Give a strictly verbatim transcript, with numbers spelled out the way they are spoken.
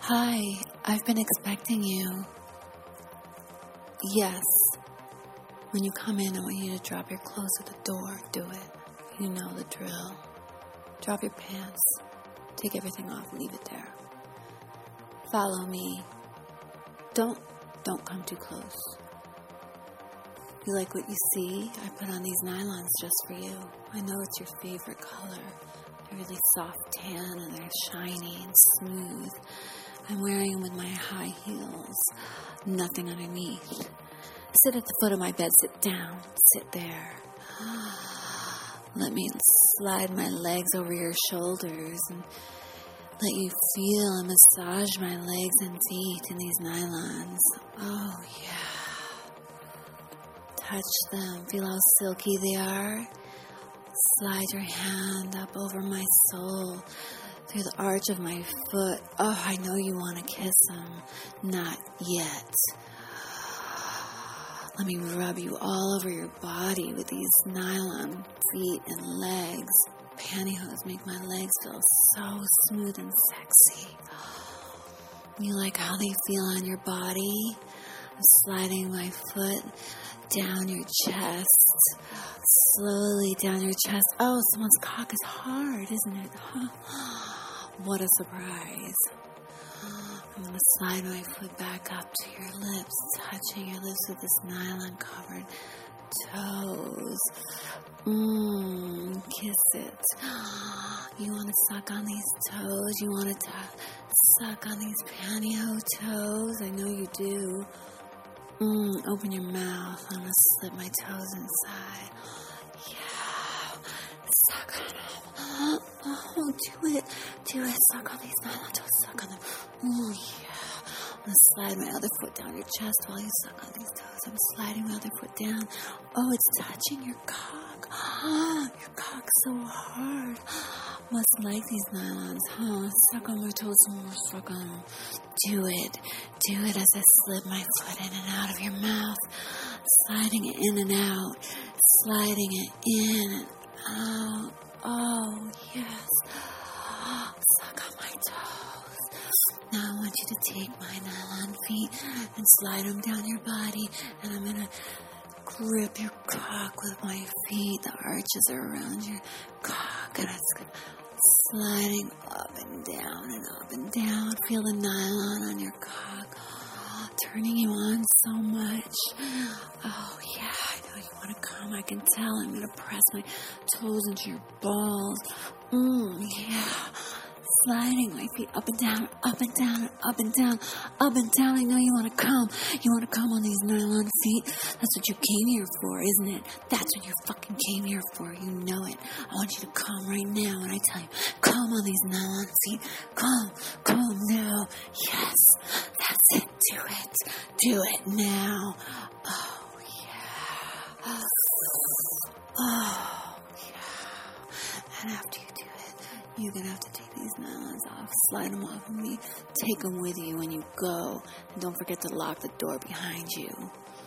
Hi, I've been expecting you. Yes. When you come in, I want you to drop your clothes at the door. Do it. You know the drill. Drop your pants. Take everything off and leave it there. Follow me. Don't, don't come too close. You like what you see? I put on these nylons just for you. I know it's your favorite color. They're really soft tan and they're shiny and smooth. I'm wearing them with my high heels. Nothing underneath. Sit at the foot of my bed. Sit down. Sit there. Let me slide my legs over your shoulders and let you feel and massage my legs and feet in these nylons. Oh, yeah. Touch them. Feel how silky they are. Slide your hand up over my sole, through the arch of my foot. Oh, I know you want to kiss him. Not yet. Let me rub you all over your body with these nylon feet and legs. Pantyhose make my legs feel so smooth and sexy. You like how they feel on your body? I'm sliding my foot down your chest, slowly down your chest. Oh, someone's cock is hard, isn't it? Huh? What a surprise. I'm going to slide my foot back up to your lips, touching your lips with this nylon-covered toes. Mmm, kiss it. You want to suck on these toes? You want to t- suck on these pantyhose toes? I know you do. Mmm, open your mouth. I'm going to slip my toes inside. Yeah. Suck on them. Oh, do it. Do it. Suck on these nylon toes. Suck on them. Oh, yeah. I'm going to slide my other foot down your chest while you suck on these toes. I'm sliding my other foot down. Oh, it's touching your cock. Your cock's so hard. Must like these nylons, huh? Suck on my toes some more. Suck on them. Do it. Do it as I slip my foot in and out of your mouth. Sliding it in and out. Sliding it in and out. Oh, yes. Suck on my toes. Now I want you to take my nylon feet and slide them down your body. And I'm going to grip your cock with my feet. The arches are around your cock. And it's sliding up and down and up and down. Feel the nylon on your cock. Oh, turning you on so much. Oh, yeah, I know you want to come. I can tell. I'm going to press my toes into your balls. Mmm, yeah. Sliding my feet up and down, up and down, up and down, up and down. I know you want to come. You want to come on these nylon feet. That's what you came here for, isn't it? That's what you fucking came here for. You know it. I want you to come right now when I tell you, come on these nylon feet. Come, come now. Yes, that's it. Do it. Do it now. Oh, yeah. Oh, yeah. And after you do it, you're going to have to take these nylons off, slide them off of me, take them with you when you go, and don't forget to lock the door behind you.